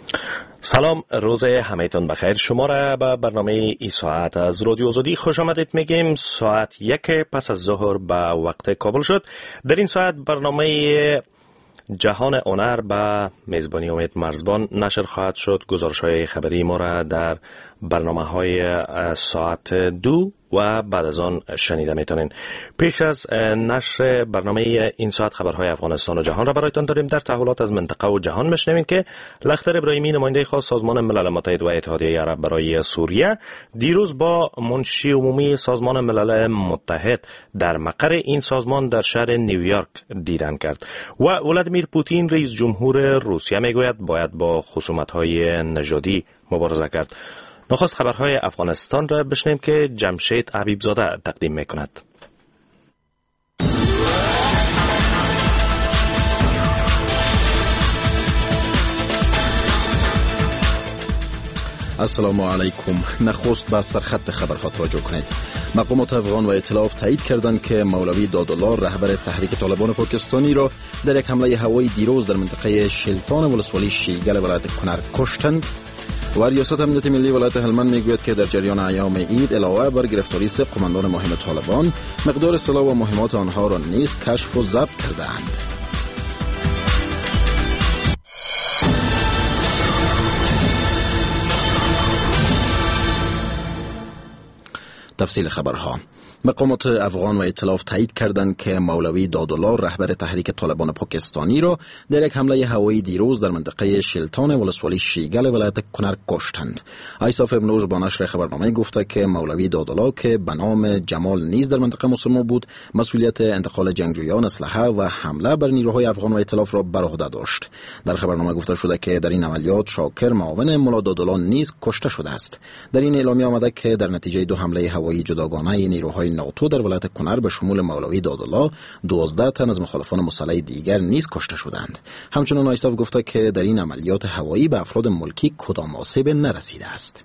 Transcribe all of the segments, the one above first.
سلام، روز همه‌تون بخیر. شما را به برنامه ای ساعت از رادیو آزادی خوش آمدید میگیم. ساعت 1 پس از ظهر به وقت کابل شد. در این ساعت برنامه جهان هنر به میزبانی امید مرزبان نشر خواهد شد. گزارش‌های خبری ما را در برنامه‌های ساعت 2 و بعد از آن شنیده میتونین. پیش از نشر برنامه این ساعت خبرهای افغانستان و جهان را برایتان داریم. در تحولات از منطقه و جهان میشنویم که لختر ابراهیمی، نماینده خاص سازمان ملل متحد و اتحادیه عرب برای سوریه، دیروز با منشی عمومی سازمان ملل متحد در مقر این سازمان در شهر نیویورک دیدن کرد. و ولادیمیر پوتین رئیس جمهور روسیه میگوید باید با خصومت‌های نژادی مبارزه کرد. نخست خبرهای افغانستان را بشنویم که جمشید حبیبزاده تقدیم میکند. السلام علیکم. نخست به سرخط خبرها توجه کنید. مقامات افغان و ائتلاف تایید کردند که مولوی دادالله رهبر تحریک طالبان پاکستانی را در یک حمله هوایی دیروز در منطقه شیلتان ولسوالی شیگل ولایت کنر کشتند. و ریاست امنیت ملی ولایت هلمند میگوید که در جریان ایام عید علاوه بر گرفتاری 3 قماندان مهم طالبان، مقدار سلاح و مهمات آنها را نیز کشف و ضبط کرده‌اند. تفصیل خبرها. مقامات افغان و ائتلاف تایید کردند که مولوی دادالله رهبر تحریک طالبان پاکستانی را در یک حمله هوایی دیروز در منطقه شیلتان ولسوالی شیگل ولایت کنر کشتند. ایساف ابنوش با نشر خبرنامه گفته که مولوی دادالله که به نام جمال نیز در منطقه مسلمان بود، مسئولیت انتقال جنگجویان، اسلحه و حمله بر نیروهای افغان و ائتلاف را بر عهده داشت. در خبرنامه گفته شده که در این عملیات شاکر معاون ملا دادالله نیز کشته شده است. در این اعلامیه آمده که در نتیجه 2 حمله هوایی جداگانه نیروهای ناتو در ولایت کنر به شمول مولوی دادالله 12 تن از مخالفان مسلح دیگر نیز کشته شدند. همچنین ایساف گفته که در این عملیات هوایی به افراد ملکی کدام آسیب نرسیده است.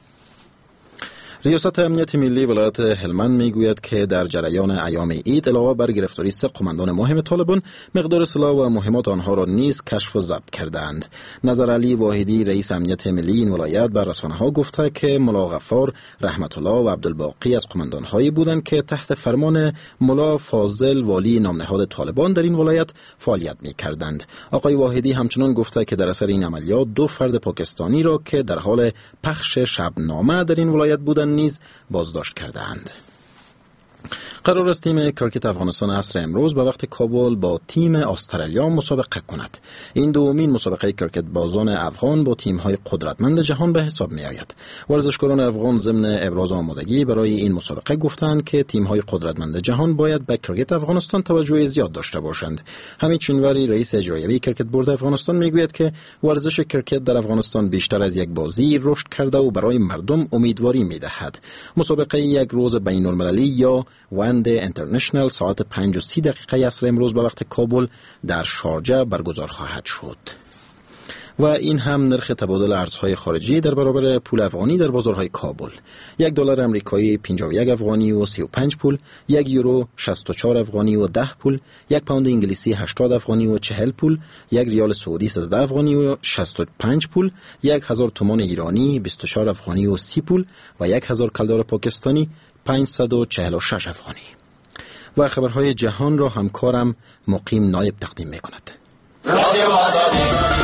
ریاست امنیت ملی ولایت هلمند میگوید که در جریان ایام عید علاوه بر گرفتاری 3 قماندان مهم طالبان، مقدار سلاح و مهمات آنها را نیز کشف و ضبط کردند. نظر علی واحدی رئیس امنیت ملی این ولایت بر رسانه‌ها گفته که ملا غفار، رحمت الله و عبدالباقی از قماندان‌هایی بودند که تحت فرمان ملا فاضل والی نامنهاد طالبان در این ولایت فعالیت می‌کردند. آقای واحدی همچنین گفته که در اثر این عملیات 2 فرد پاکستانی را که در حال پخش شبنامه در این ولایت بودند نیز بازداشت کردند. قرار است تیم کرکت افغانستان عصر امروز به وقت کابل با تیم استرالیا مسابقه کند. این دومین مسابقه کرکت بازان افغان با تیم‌های قدرتمند جهان به حساب می‌آید. ورزشکاران افغان ضمن ابراز آمادگی برای این مسابقه گفتند که تیم‌های قدرتمند جهان باید به کرکت افغانستان توجه زیاد داشته باشند. حمید چنوری رئیس اجرایی کرکت بورد افغانستان میگوید که ورزش کرکت در افغانستان بیشتر از یک بازی رشد کرده و برای مردم امیدواری می‌دهد. مسابقه یک روز بین‌المللی یا وند اینترنشنال ساعت 5:30 عصر امروز به وقت کابل در شارجه برگزار خواهد شد. و این هم نرخ تبادل ارزهای خارجی در برابر پول افغانی در بازارهای کابل. $1 آمریکایی 51 افغانی و 35 پول، 1 یورو 64 افغانی و 10 پول، 1 پوند انگلیسی 80 افغانی و 40 پول، 1 ریال سعودی 13 افغانی و 65 پول، 1000 تومان ایرانی 24 افغانی و 30 پول و 1000 کلدار پاکستانی 546 افغانی. و خبرهای جهان را همکارم مقیم نایب تقدیم می‌کند. رادیو آزادی.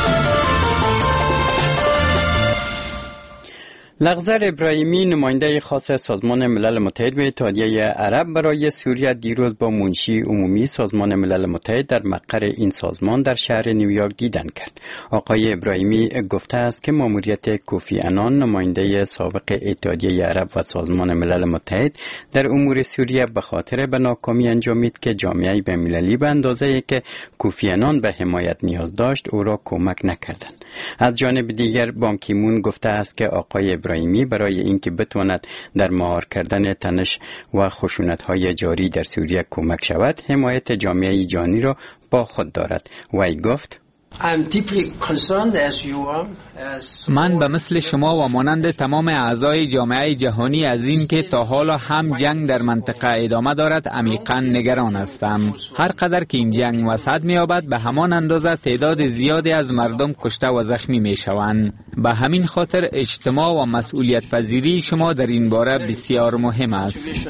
لختر ابراهیمی نماینده خاص سازمان ملل متحد و اتحادیه عرب برای سوریه دیروز با منشی عمومی سازمان ملل متحد در مقر این سازمان در شهر نیویورک دیدن کرد. آقای ابراهیمی گفته است که ماموریت کوفی عنان نماینده سابق اتحادیه عرب و سازمان ملل متحد در امور سوریه به خاطر به ناکامی انجامید که جامعه بین‌المللی به اندازه‌ای که کوفی عنان به حمایت نیاز داشت او را کمک نکردند. از جانب دیگر بان کی مون گفته است که آقای ابراهیمی برای اینکه بتواند در مهار کردن تنش و خشونت‌های جاری در سوریه کمک شود، حمایت جامعه جهانی را با خود دارد. وی گفت: من به مثل شما و مانند تمام اعضای جامعه جهانی از این که تا حالا هم جنگ در منطقه ادامه دارد عمیقاً نگران هستم. هر قدر که این جنگ وسعت می‌یابد به همان اندازه تعداد زیادی از مردم کشته و زخمی می‌شوند. به همین خاطر اجتماع و مسئولیت پذیری شما در این باره بسیار مهم است.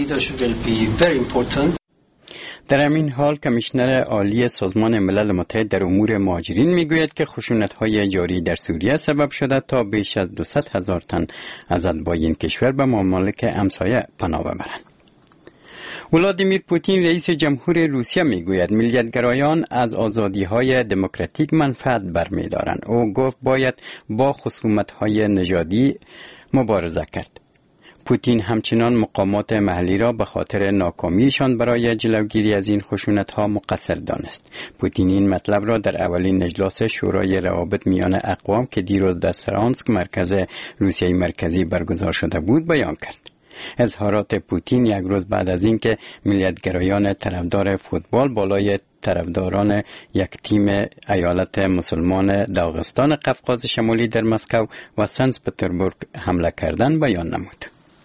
در همین حال کمیشنر عالی سازمان ملل متحد در امور مهاجرین میگوید که خشونت‌های جاری در سوریه سبب شده تا بیش از 200,000 تن از اتباع کشور به ممالک همسایه پناه ببرند. ولادیمیر پوتین رئیس جمهور روسیه میگوید ملیت‌گرایان از آزادی‌های دموکراتیک منفعت برمی‌دارند. او گفت باید با خصومت‌های نژادی مبارزه کرد. پوتین همچنان مقامات محلی را به خاطر ناکامیشان برای جلوگیری از این خشونت‌ها مقصر دانست. پوتین این مطلب را در اولین اجلاس شورای روابط میان اقوام که دیروز در سارانسک مرکز روسیه مرکزی برگزار شده بود بیان کرد. اظهارات پوتین یک روز بعد از اینکه ملیت‌گرایان طرفدار فوتبال بالای طرفداران یک تیم ایالت مسلمان داغستان قفقاز شمالی در مسکو و سنت پترزبورگ حمله کردند بیان نمود.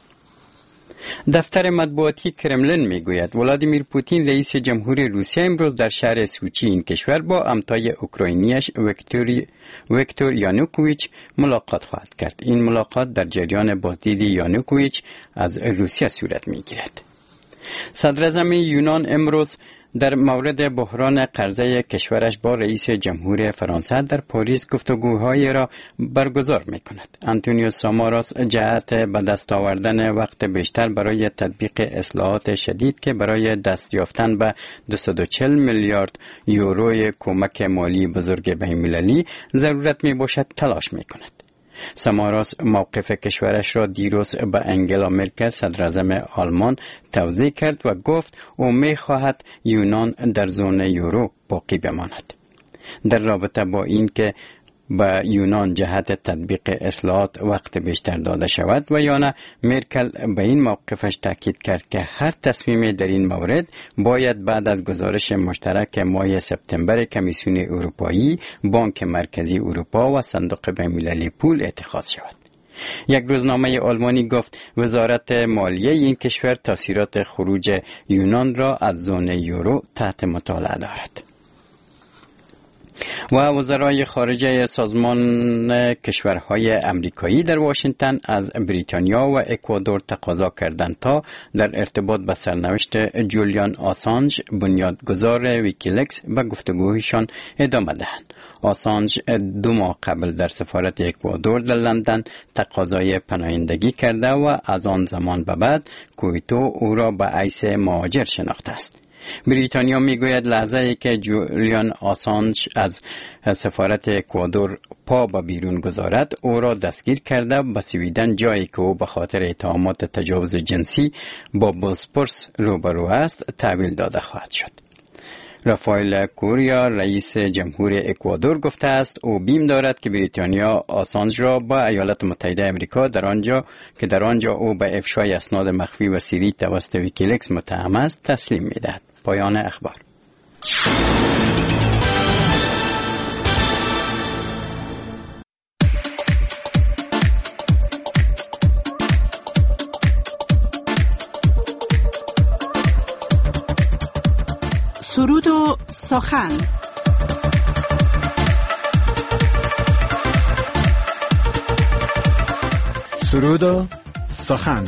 دفتر مطبوعاتی کرملین میگوید ولادیمیر پوتین رئیس جمهور روسیه امروز در شهر سوچی این کشور با همتای اوکراینیش ویکتور یانوکوویچ ملاقات خواهد کرد. این ملاقات در جریان بازدید یانوکوویچ از روسیه صورت میگیرد. صدر اعظم یونان امروز در مورد بحران قرضه کشورش با رئیس جمهور فرانسه در پاریس گفتگوهای را برگزار می‌کند. آنتونیو ساماراس جهت به دست آوردن وقت بیشتر برای تطبیق اصلاحات شدید که برای دست یافتن به 240 میلیارد یورو کمک مالی بزرگ بین‌المللی ضرورت میباشد تلاش می‌کند. ساماراس موقف کشورش را دیروز به انگلا مرکل صدر اعظم آلمان توضیح کرد و گفت او می‌خواهد یونان در زون یورو باقی بماند. در رابطه با این که به یونان جهت تطبیق اصلاحات وقت بیشتر داده شود و یا نه، مرکل به این موقفش تاکید کرد که هر تصمیم در این مورد باید بعد از گزارش مشترک ماه سپتامبر کمیسیون اروپایی، بانک مرکزی اروپا و صندوق بین‌المللی پول اتخاذ شود. یک روزنامه آلمانی گفت وزارت مالیه این کشور تاثیرات خروج یونان را از زون یورو تحت مطالعه دارد. و وزرای خارجه سازمان کشورهای امریکایی در واشنگتن از بریتانیا و اکوادور تقاضا کردند تا در ارتباط با سرنوشت جولیان آسانج، بنیادگذار ویکیلیکس، به گفتگوهایشان ادامه دهند. آسانج 2 ماه قبل در سفارت اکوادور در لندن تقاضای پناهندگی کرده و از آن زمان به بعد کویتو او را به حیث مهاجر شناخته است. بریتانیا میگوید لحظه ای که جولیان آسانج از سفارت اکوادور پا به بیرون گذارد او را دستگیر کرده به سویدن، جایی که او به خاطر اتهامات تجاوز جنسی با بوسپورس روبرو است تحویل داده خواهد شد. رافائل کوریا رئیس جمهور اکوادور گفته است او بیم دارد که بریتانیا آسانج را با ایالات متحده آمریکا در آنجا او به افشای اسناد مخفی و سری توسط ویکیلیکس متهم است تسلیم می‌دهد. پایان اخبار. سرود و سخن. سرود و سخن.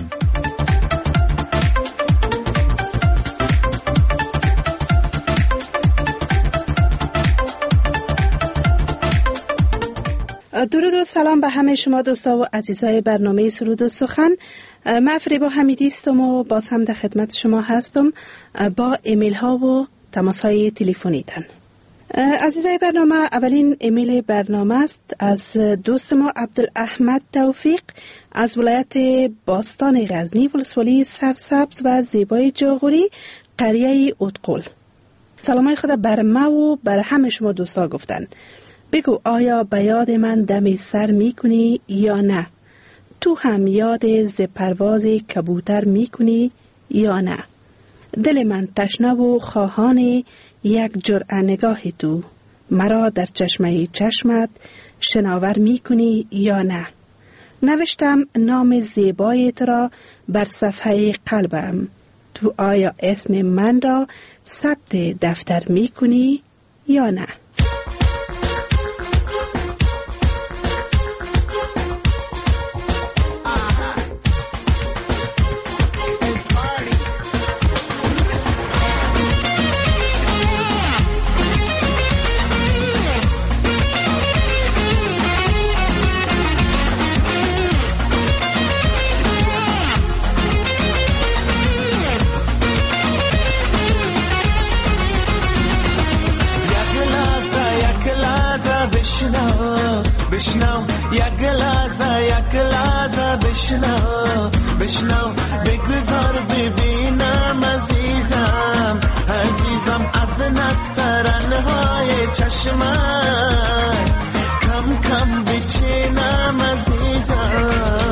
درود و سلام به همه شما دوستا و عزیزای برنامه سرود و سخن. من فریبا حمیدی هستم و باز هم در خدمت شما هستم با ایمیل ها و تماس های تلفنی تن. عزیزای برنامه، اولین ایمیل برنامه است از دوست ما عبدالاحمد توفیق از ولایت باستان غزنی، ولسوالی سرسبز و زیبای جاغوری، قریه اودقل. سلامای خود بر ما و بر همه شما دوستا گفتن. بگو آیا به یاد من دم سر میکنی یا نه؟ تو هم یاد ز پرواز کبوتر میکنی یا نه؟ دل من تشنه و خواهان یک جرعه نگاه تو، مرا در چشمه چشمت شناور می کنی یا نه؟ نوشتم نام زیبای تو را بر صفحه قلبم. تو آیا اسم من را ثبت دفتر می کنی یا نه؟ بشنو بگذار ببینم عزیزم از نسترنهای چشمم کم کم بچینم عزیزم.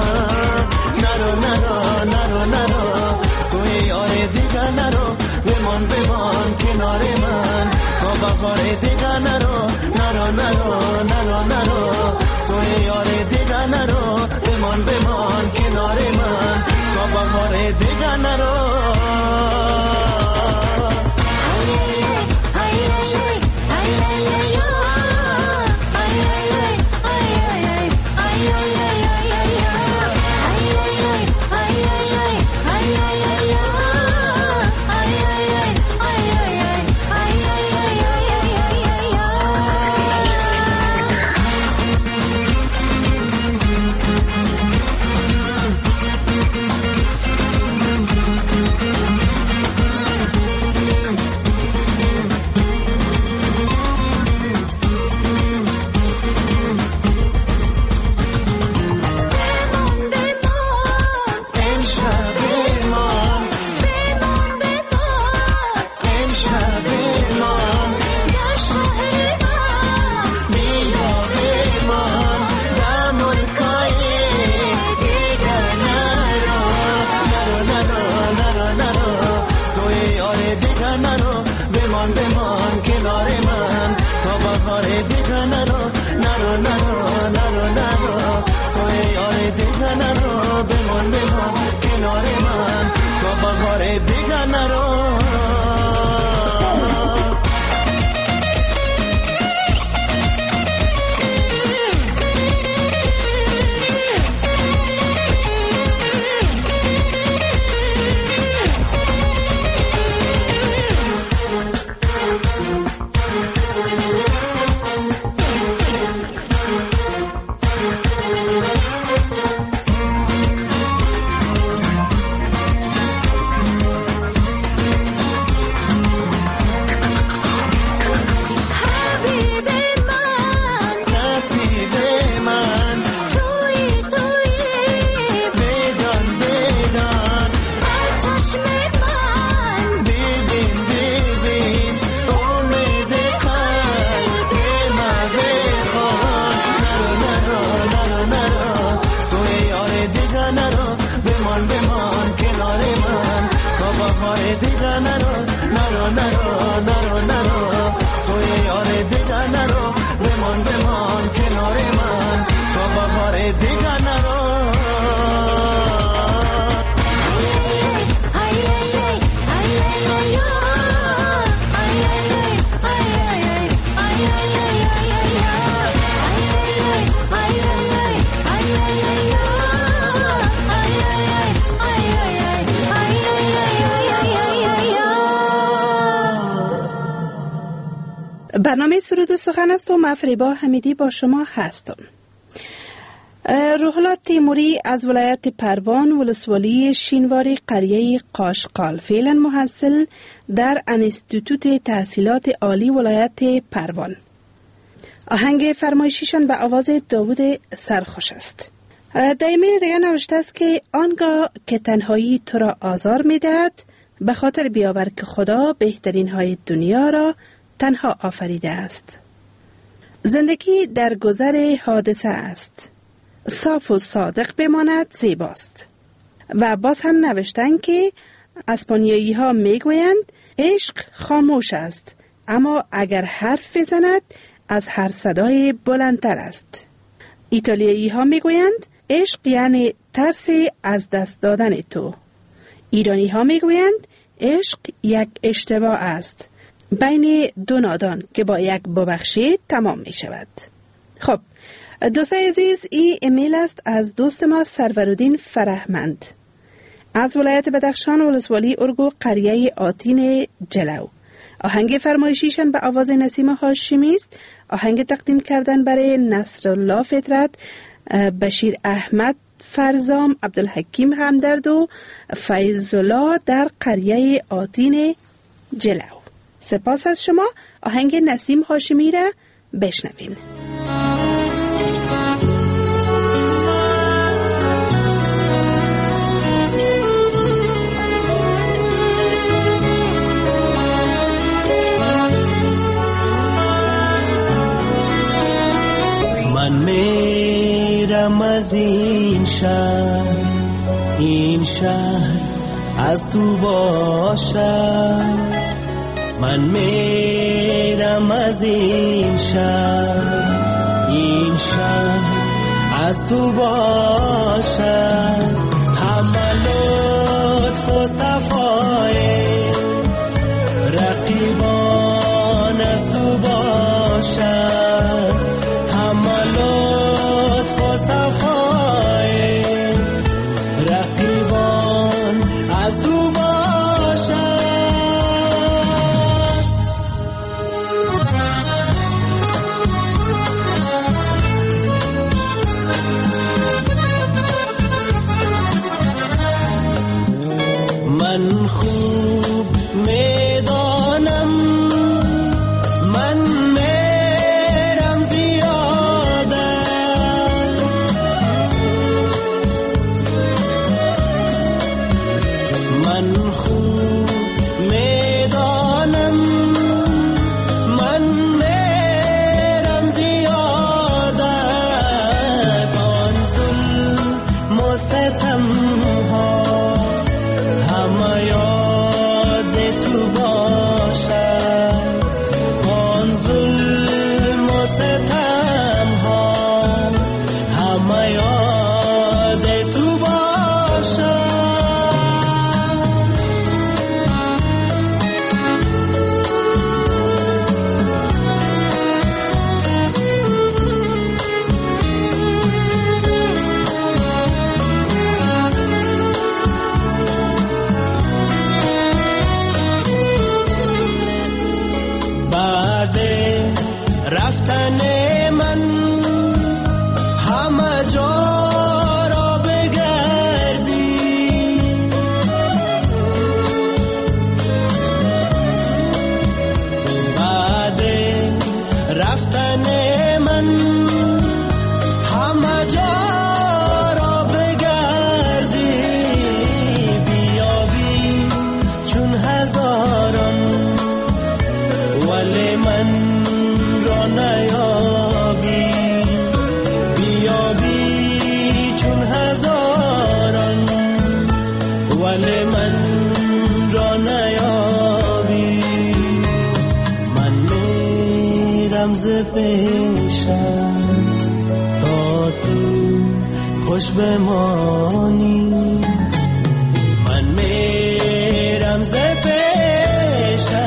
نرو سوی یار دیگر نرو، بمان کنار من تا بهار دیگر نرو سوی یار دیگر نرو، بمان کنار من تا بهار دیگر نرو. برنامه سرود و سخن است و مفریبا حمیدی با شما هستم. روح الله تیموری از ولایت پروان ولسوالی شینواری قریه قاشقال، فعلا محصل در انستیتوت تحصیلات عالی ولایت پروان. آهنگ فرمایشیشان به آواز داوود سرخوش است. در ایمیل دیگر نوشته است که آنگاه که تنهایی تو را آزار می‌دهد، به خاطر بیاور که خدا بهترین های دنیا را تنها آفریده است. زندگی در گذر حادثه است. صاف و صادق بماند زیباست. و باز هم نوشتن که اسپانیایی ها میگویند عشق خاموش است اما اگر حرف بزند از هر صدای بلندتر است. ایتالیایی ها می گویند عشق یعنی ترس از دست دادن تو. ایرانی ها می گویند عشق یک اشتباه است بین دو نادان که با یک ببخشید تمام می شود. خب دوستای عزیز، این ایمیل است از دوست ما سرورالدین فرهمند از ولایت بدخشان، ولسوالی ارگو، قریه آتین جلو. آهنگ فرمایشیشان به آواز نسیم هاشمی است. آهنگ تقدیم کردن برای نصرالله فطرت، بشیر احمد فرزام، عبدالحکیم همدرد و فیض‌الله در قریه آتین جلو. سپاس از شما. آهنگ نسیم هاشمی را بشنوین. من میرم از این شهر از تو باشد. من میرم از این شهر از تو باشد. همه لطف و صفای رقیبان از تو باشد. همه لطف و صفای رقیبان از تو من خوب میدانم من میرم زیاده. من خوب میدانم من میرم زیاده. آن ظلم و ستم ها همه یاد تو باشد. آن ظلم و ستم ها همه یاد تو باشد. بعد رفتن من همه جا را بگردی. بعد رفتن من همه جا را بگردی. بیابی چون هزاران ولی من را نیابی. بیابی چون هزاران ولی من را نیابی. من میرم ز پیشت تا تو خوش بمانی. من میرم ز پیشت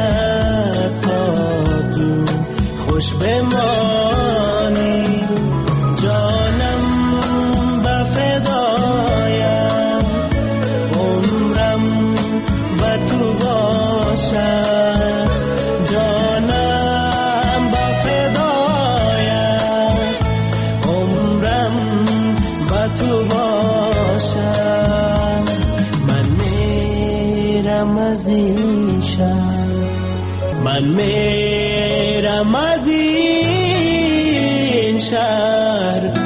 خوش بمانی. جانم به فدایت عمرم به تو باشد. جانم به فدایت عمرم به تو باشد. من میرم از این شهر. من میرم از این شهر.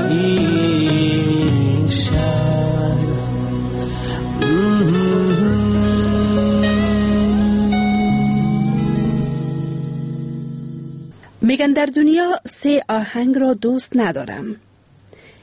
میگن در دنیا 3 آهنگ را دوست ندارم: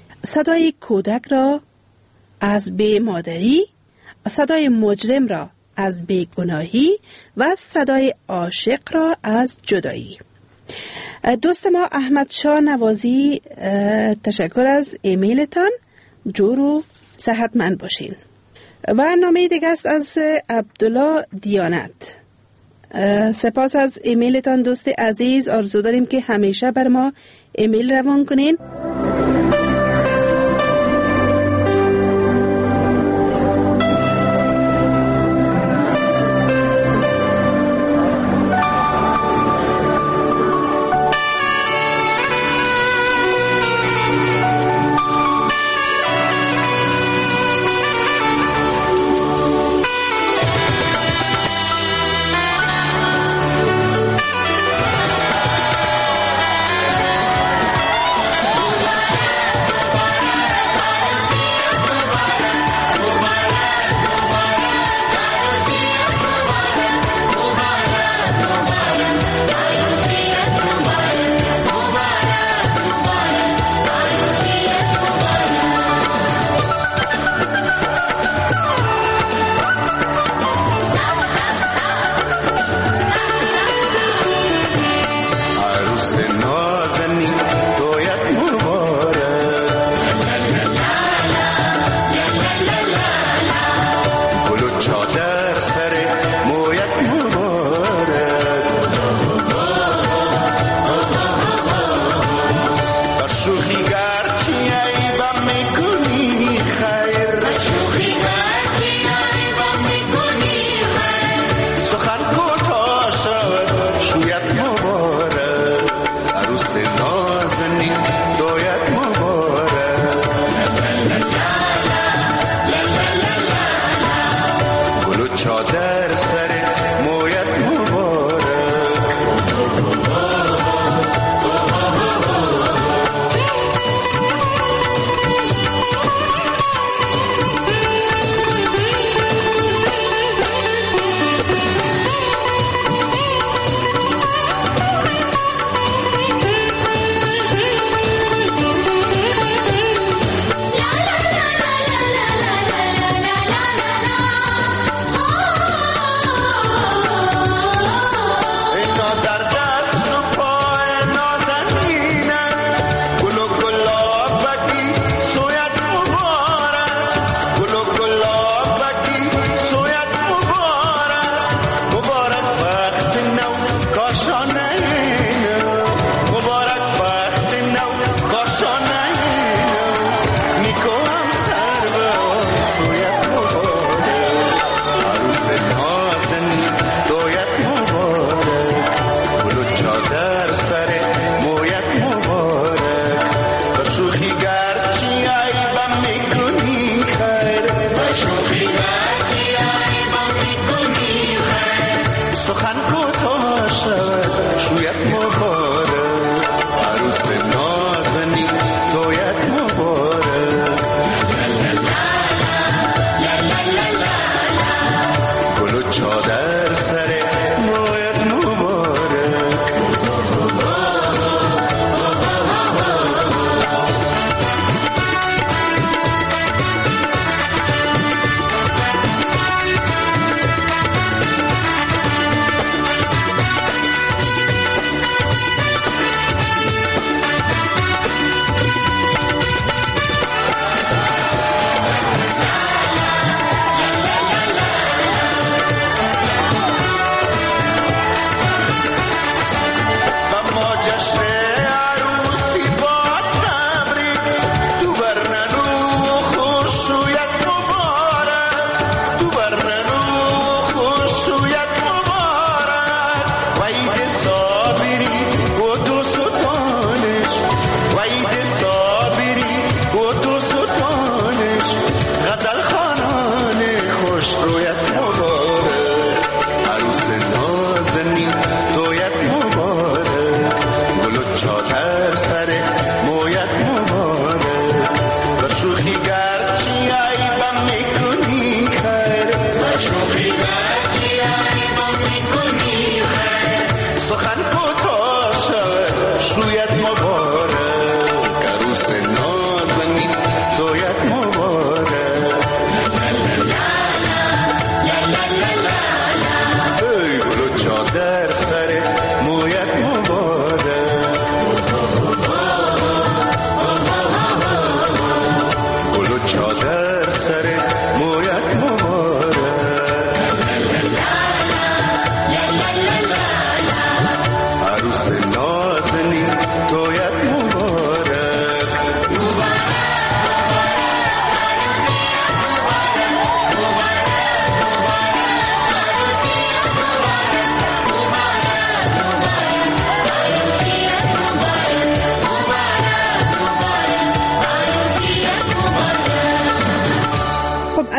صدای کودک را از بی مادری، صدای مجرم را از بیگناهی و صدای عاشق را از جدایی. دوست ما احمد شاه نوازی، تشکر از ایمیلتان. جور و صحتمند باشین. و نامه دیگه است از عبدالله دیانت. سپاس از ایمیلتان دوست عزیز. آرزو داریم که همیشه بر ما ایمیل روان کنین.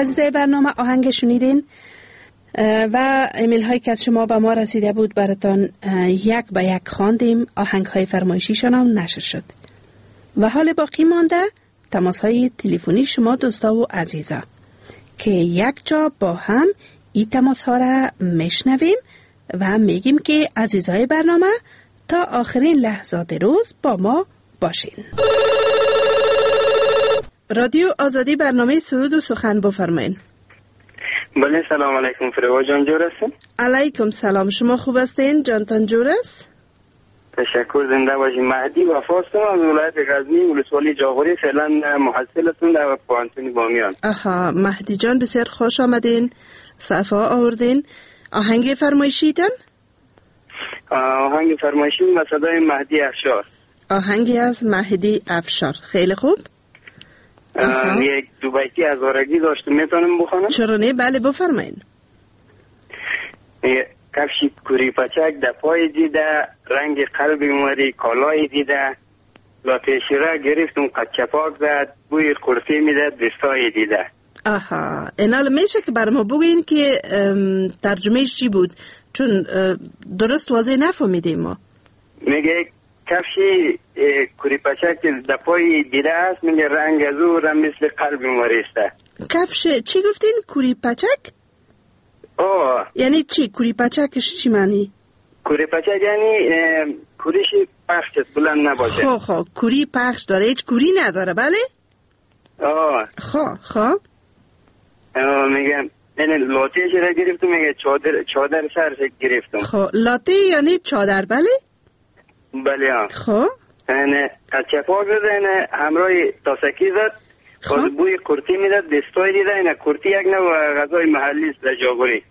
عزیزای برنامه آهنگ شنیدین و ایمیل هایی که از شما به ما رسیده بود براتان یک به یک خواندیم. آهنگ های فرمایشیشان هم نشر شد و حال باقی مانده تماس های تلفنی شما دوستا و عزیزا که یک جا با هم این تماس ها را میشنویم و میگیم که عزیزای برنامه تا آخرین لحظات روز با ما باشین. رادیو آزادی برنامه سرود و سخن بفرمایین. بله سلام علیکم. فریبا جان جور هستین؟ علیکم سلام. شما خوب هستین؟ جانتان جور است؟ تشکر. زنده باشین. مهدی وفاستم از ولایت غزنی ولسوالی جاغوری، فعلا محصلتون در پوهنتون بامیان. آها مهدی جان بسیار خوش آمدین، صفا آوردین. آهنگ فرمایشیتان؟ آهنگ فرمایشی با صدای مهدی افشار. آهنگی از مهدی افشار. خیلی خوب. یک دو بیتی از آرگی داشتم، میتونم بخونم؟ چرا نه؟ بله بفرمایین. کفشی کوری پچک در پای دیده، رنگ قلبی مری کالای دیده، لاتشیره گرفتم قچپاک زد، بوی قرصی میدد دستای دیده. آها اینال میشه که برای ما بگوین که ترجمهش چی بود، چون درست واضح نفهمیدیم ما. میگه کفشی کوری پچک در پای دیده است، میگه رنگ از او را مثل قلبی مریسته. کفش چی گفتین؟ کوری پچک؟ یعنی چی؟ کوری پچکش چی معنی؟ کوری پچک یعنی کوریش پخش بلند نباشه. خب کوری پخش داره، هیچ کوری نداره. بله؟ خب میگم یعنی لاتهش را گرفتم، میگه چادر سرش گرفتم. خب لاته یعنی چادر. بله؟ بله. خب یعنی قچپاک زد، یعنی همراه تاسکی زد، باز بوی کرتی میداد دستای دیده. یعنی کرتی یک نوع غذای محلی است در جاغوری.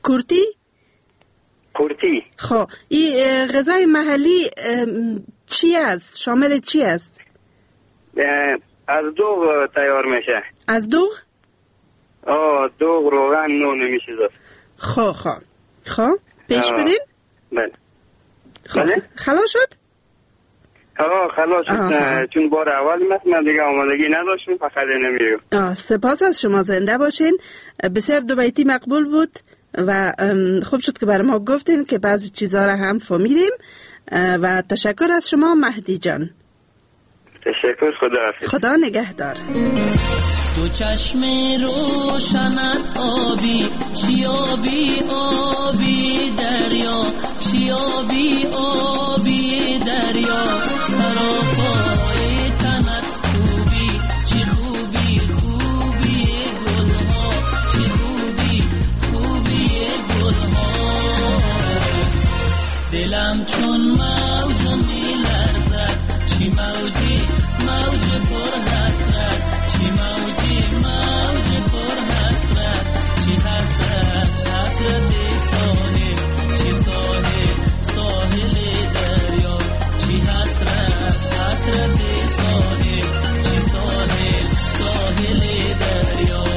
کرتی. خب این غذای محلی چی است؟ شامل چی است؟ از دوغ تیار میشه. از دوغ؟ دوغ، روغن، نون میشه زد. خب پیش برین. بله. خلاص شد؟ خلاص شد. چون بار اول من دیگه آمادگی نداشتم، فقط نمیگم. سپاس از شما، زنده باشین. بسیار دو بیتی مقبول بود و خوب شد که برای ما گفتین که بعضی چیزها را هم فهمیدیم و تشکر از شما مهدی جان. تشکر. خدا نگهدار. دو چشم روشنت آبی، چی آبی آبی دریا، چی آبی آبی دریا، سراپای تنت خوبی، چی خوبی خوبی گلها، چی خوبی خوبی گلها. دلم چون موج میلرزد، چی موجی موج پر حسرت، چی موجی موج پر حسرت، چی حسرت حسرت ساحل، چی ساحل ساحل دریا، چی حسرت حسرت ساحل، چی ساحل ساحل دریا.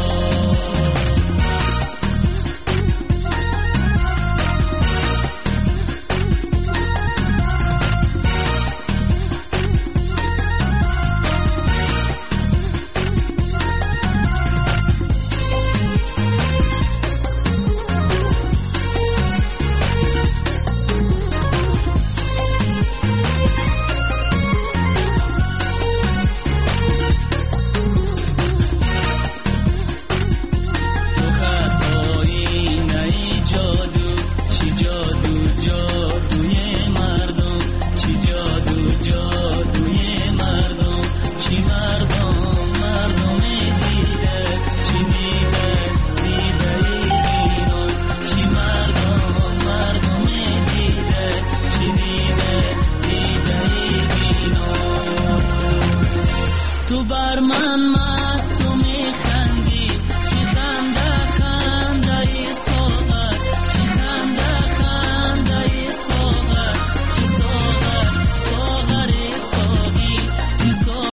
تو بر من مست